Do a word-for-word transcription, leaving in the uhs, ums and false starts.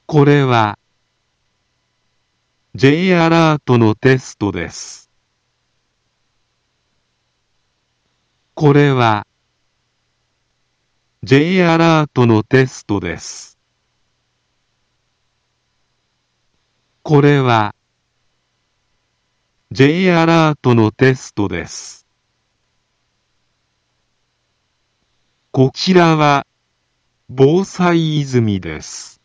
これは J アラートのテストです。これは J アラートのテストです。これは J アラートのテストです。こちらは防災泉です。